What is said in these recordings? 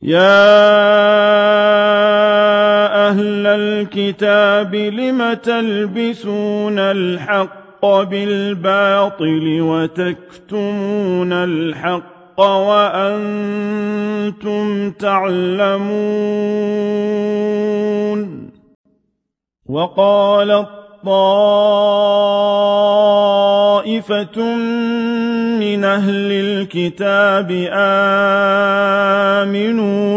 يا أهل الكتاب لم تلبسون الحق بالباطل وتكتمون الحق وأنتم تعلمون وقالت طائفة من أهل الكتاب آمنوا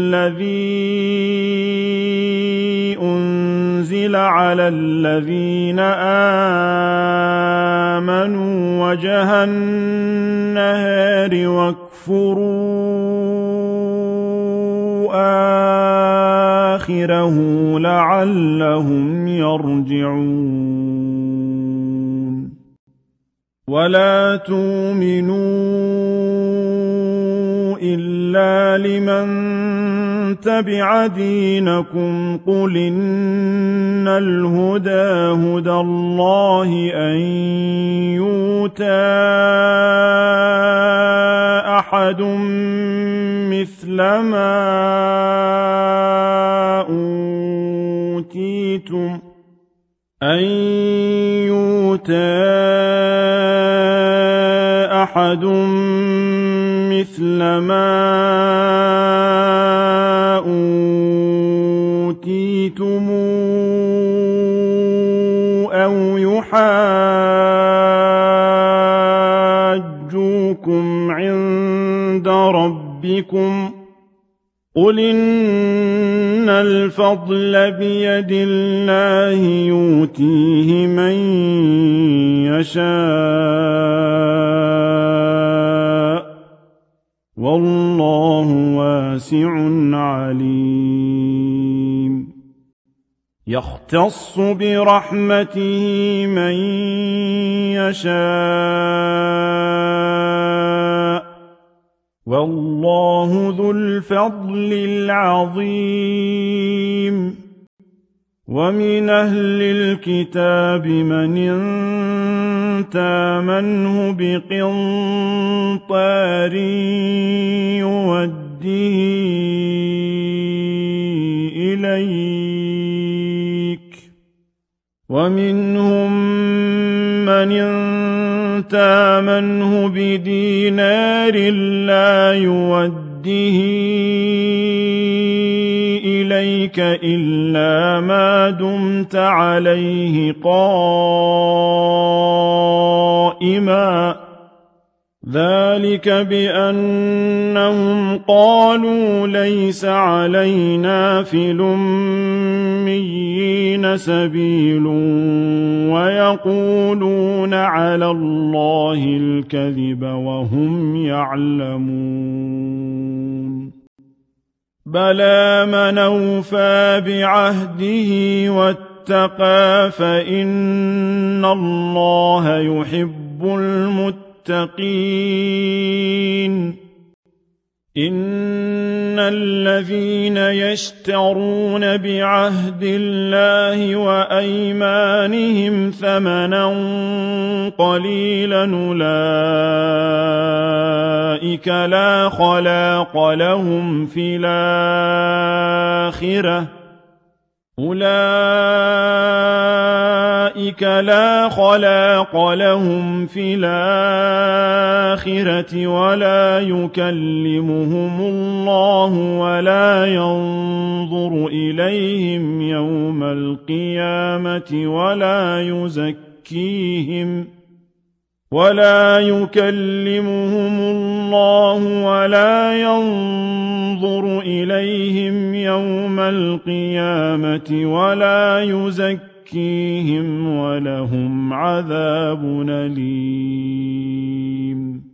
بالذي أنزل على الذين آمنوا وجه النهار واكفروا آخره لعلهم يرجعون ولا تؤمنوا إلا لمن تبع دينكم قل إن الهدى هدى الله أن يؤتى أحد مثل ما أوتيتم أحد مثل ما أوتيتم أو يحاجوكم عند ربكم قل إن الفضل بيد الله يؤتيه من يشاء والله واسع عليم يختص برحمته من يشاء والله ذو الفضل العظيم ومن أهل الكتاب من تامنه بقنطار يوده إليك ومنهم من تامنه بدينار لا يوده إليك إلا ما دمت عليه قائما ذلك بأنهم قالوا ليس علينا في الأميين سبيل ويقولون على الله الكذب وهم يعلمون بلى من أوفى بعهده واتقى فإن الله يحب المتقين إن الذين يشترون بعهد الله وأيمانهم ثمنا قليلا أولئك لا خلاق لهم في الآخرة ولا يكلمهم الله ولا ينظر إليهم يوم القيامة ولا يزكيهم ولهم عذاب أليم